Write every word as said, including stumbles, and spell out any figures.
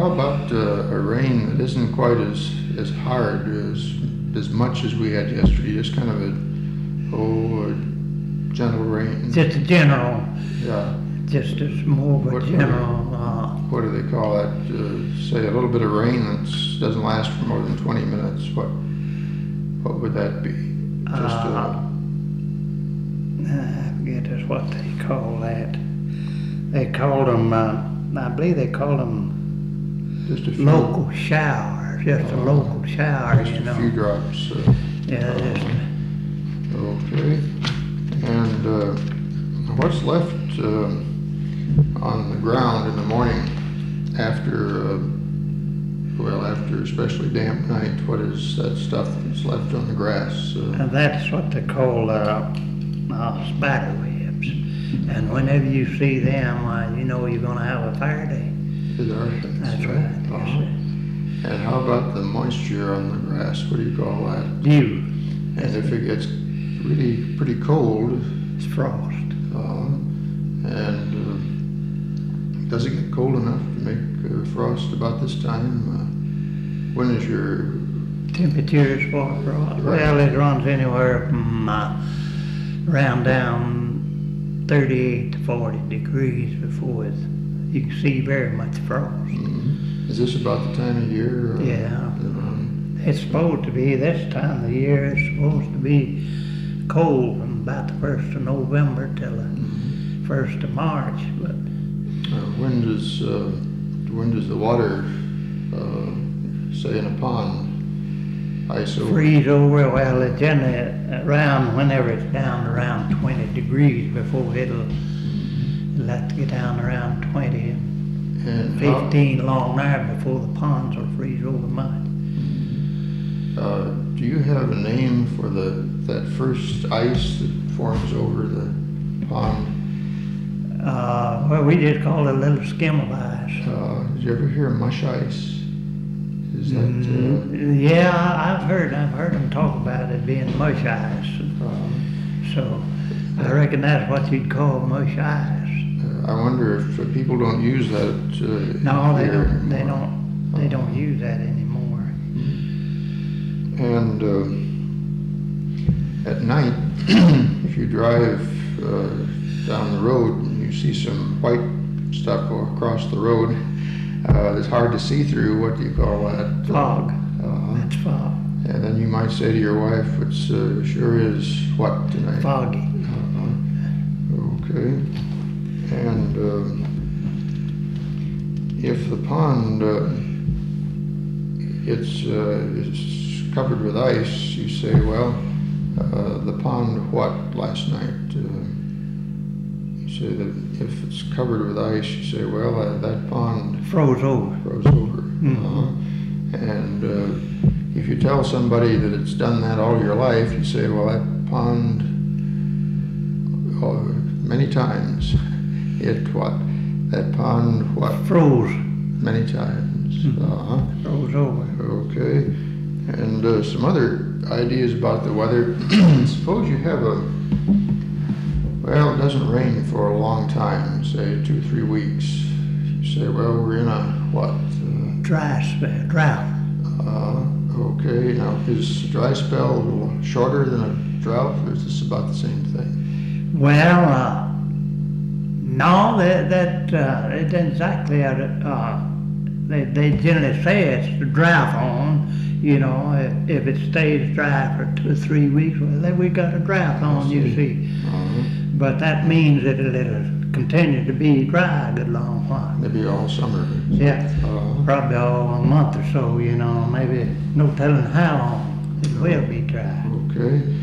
how about uh, a rain that isn't quite as, as hard, as, as much as we had yesterday, just kind of a, oh, a gentle rain? Just a general. Yeah. Just as more of a What- general, uh, What do they call that? Uh, say a little bit of rain that doesn't last for more than twenty minutes. What what would that be? Just uh, a, I forget just what they call that. They called them, uh, I believe they called them just a few, local showers, just a Uh, local shower, just you a know. few drops. Uh, Yeah, just, okay. And uh, what's left uh, on the ground in the morning after, uh, well, after especially damp night? What is that stuff that's left on the grass? Uh, and that's what they call, uh, uh, spider webs. And whenever you see them, uh, you know you're gonna have a fire day. is our, That's right, yes, Uh-huh. sir. And how about the moisture on the grass? What do you call that? Dew, And if it gets really pretty cold, it's frost. uh, and uh, does it get cold enough to make uh, frost about this time? Uh, when is your Temperatures for frost, well, it runs anywhere from, uh, around down thirty-eight to forty degrees before it's, you can see very much frost. is this about the time of year? Uh, Yeah. um, It's supposed to be, this time of year, it's supposed to be cold from about the first of November till the first of March, but uh, when does uh, when does the water, uh, say in a pond, ice over? freeze over, well, it generally around, whenever it's down around twenty degrees before it'll, it'll have to get down around twenty, And how- fifteen along there before the ponds will freeze over mud. Uh, do you have a name for the that first ice that forms over the pond? Uh, well, we just call it a little skim of ice. Uh, did you ever hear mush ice? Is that Mm, yeah, I- I've heard, I've heard them talk about it being mush ice. uh, uh, So I reckon that's what you'd call mush ice. I wonder if uh, people don't use that. Uh, No, they here don't, they anymore. don't, they don't use that anymore. And uh, at night, if you drive uh, down the road and you see some white stuff go across the road, uh, it's hard to see through. What do you call that? Fog, Uh, that's fog, and then you might say to your wife, "It uh, sure is what tonight?" foggy. Uh, okay. And um, if the pond uh, it's uh, is covered with ice, you say, "Well, uh, the pond what last night?" Uh, you say that if it's covered with ice, you say, "Well, uh, that pond Froze over. froze over." Mhm. Uh, and uh, if you tell somebody that it's done that all your life, you say, "Well, that pond, uh, many times, it what? That pond what? Froze, Many times." Mhm. Uh-huh. froze over. Okay. And uh, some other ideas about the weather. Suppose you have a, well, it doesn't rain for a long time, say two, three weeks. You say, "Well, we're in a what? Uh, Dry spell, drought. Uh, okay, now is a dry spell a little shorter than a drought, or is this about the same thing? Well, uh, no, that, that, uh, it isn't exactly, a, uh, they, they generally say it's the drought on, you know, if, if it stays dry for two or three weeks, well, then we got a drought on, you see. Uh, But that means that it'll continue to be dry a good long while. maybe all summer. Yeah, Uh, probably all a month or so, you know, maybe no telling how long it will be dry. okay.